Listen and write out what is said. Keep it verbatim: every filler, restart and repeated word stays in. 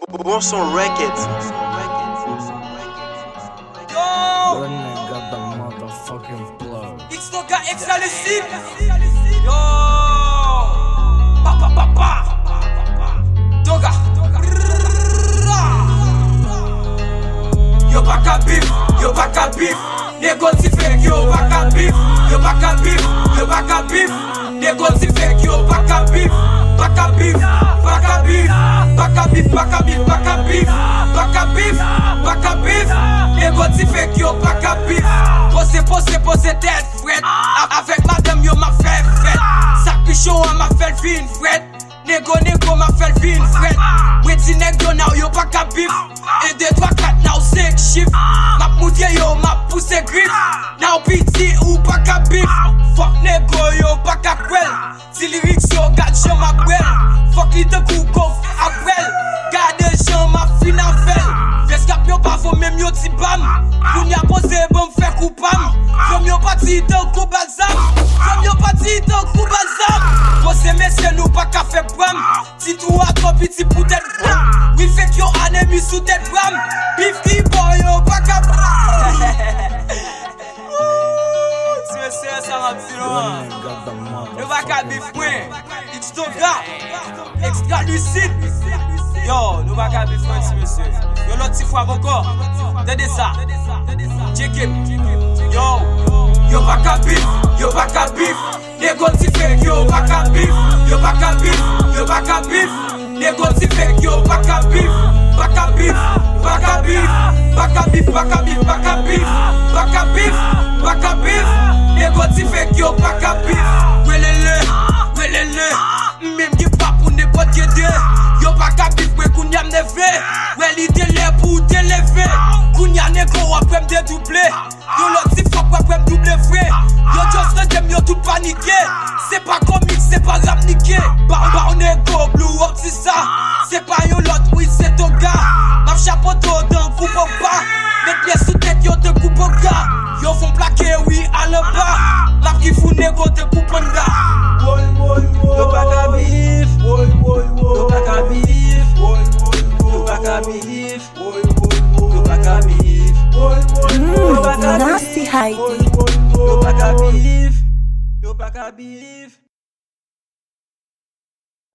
Bon son records. Yo! That nigga got the motherfucking plug. X toca X hallucine. Yo! Pa pa pa pa. Toga. Yo pa ka bif, yo pa ka bif. Nego ti fek yo pa ka bif, yo pa ka bif, yo pa ka bif. Nego ti fek yo pa ka bif, pa ka bif, pa ka bif, pa ka bif, pa ka bif, pa ka bif, pa ka bif, pa ka bif. Nego ti fek yo pa ka bif. Pose pose pose tête fret. Avec madame yo ma fait fret. Sac pichon a ma fait fin fret. Nego nego ma fait fin fret. Weti neg yo now yo pa ka bif. Et deux trois quatre now cinq shift. Ma moudye yo ma pousse grip. Now piti ou pa ka bif. Fuck nego yo pa ka kwel. Si lyrics yo gade je ma gwel. Fuck li te kou kof a gwel. Gade je ma finavel. Veskap yo pa fo même yo ti bam. Koun ya pose bon fè kou pam. Fom yo pati te kou balzam. Fom yo pati te kou balzam. Pose mese nou pa ka fè bram. Ti tou a to piti pou tèt bram. Oui fek yo anemi sou tèt bram. Bif ki boy yo pa ka bram. Ti mese sa ma pti nou That an. nigga got the Yo pa ka bif motherfucking mwen. X toga Extra lucide. Yo, nou pa ka bif mwen ti mese. Yo lot ti fwa voko. Dede sa. Check it. Yo, yo pa ka bif, yo pa ka bif. Nego ti fek yo pa ka bif, yo pa ka bif, yo pa ka bif. Nego ti fek yo pa ka bif, pa ka bif, pa ka bif, pa ka bif, pa ka bif, pa ka bif, pa ka bif, pa ka bif. Nego ti fek yo pa ka bif. Welele, welele, même ki pa pou n'importe qui de. Yo pa ka bif we kounya m'neve. Well ide le pou te leve. Kounya nego wapwe m'dedouble. Yo lot si fuck wapwe m'double fre. Yo just le dem yo tout paniqué. C'est pas comique, c'est pas rap niqué. Ba ba on est go blue up c'est ça. C'est pas yo lot oui c'est ton gars. M'a chapeau dans coupe au bas. Met pièces sous tête yo te coupe au gars. Yo font plaquer oui à le bas. M'a qui fou nego te coupe en gars. Yo pa ka bif, yo pa ka bif, yo pa ka bif, yo pa ka bif, Mmm, nasty Heidi. yo pa ka bif, yo pa ka bif.